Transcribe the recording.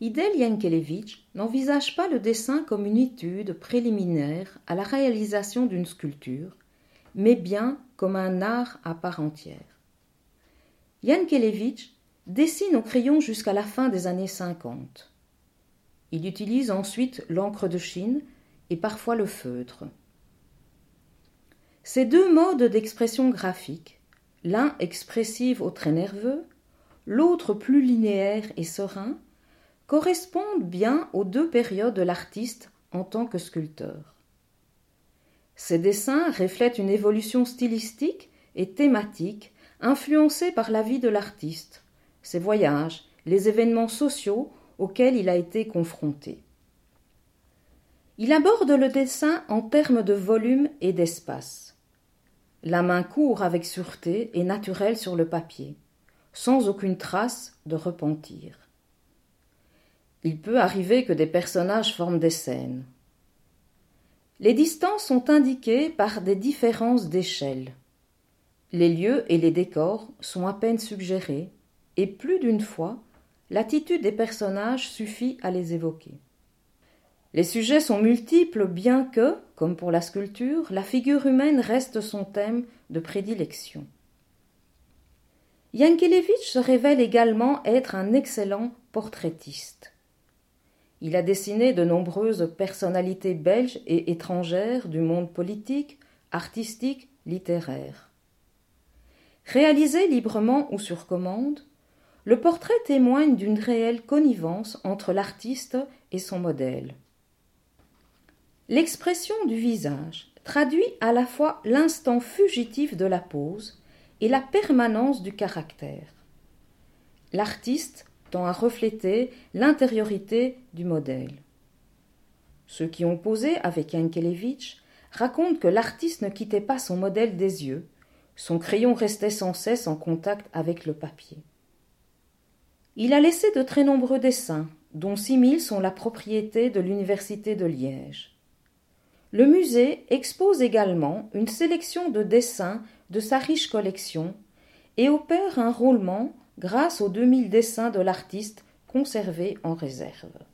Idel Yankelevitch n'envisage pas le dessin comme une étude préliminaire à la réalisation d'une sculpture, mais bien comme un art à part entière. Yankelevitch dessine au crayon jusqu'à la fin des années 50. Il utilise ensuite l'encre de Chine et parfois le feutre. Ces deux modes d'expression graphique, l'un expressif au trait nerveux, l'autre plus linéaire et serein, correspondent bien aux deux périodes de l'artiste en tant que sculpteur. Ces dessins reflètent une évolution stylistique et thématique influencée par la vie de l'artiste, ses voyages, les événements sociaux auxquels il a été confronté. Il aborde le dessin en termes de volume et d'espace. La main court avec sûreté et naturelle sur le papier, sans aucune trace de repentir. Il peut arriver que des personnages forment des scènes. Les distances sont indiquées par des différences d'échelle. Les lieux et les décors sont à peine suggérés, et plus d'une fois, l'attitude des personnages suffit à les évoquer. Les sujets sont multiples bien que, comme pour la sculpture, la figure humaine reste son thème de prédilection. Yankelevitch se révèle également être un excellent portraitiste. Il a dessiné de nombreuses personnalités belges et étrangères du monde politique, artistique, littéraire. Réalisé librement ou sur commande, le portrait témoigne d'une réelle connivence entre l'artiste et son modèle. L'expression du visage traduit à la fois l'instant fugitif de la pose et la permanence du caractère. L'artiste tend à refléter l'intériorité du modèle. Ceux qui ont posé avec Yankelevitch racontent que l'artiste ne quittait pas son modèle des yeux, son crayon restait sans cesse en contact avec le papier. Il a laissé de très nombreux dessins, dont 6000 sont la propriété de l'Université de Liège. Le musée expose également une sélection de dessins de sa riche collection et opère un roulement grâce aux 2000 dessins de l'artiste conservés en réserve.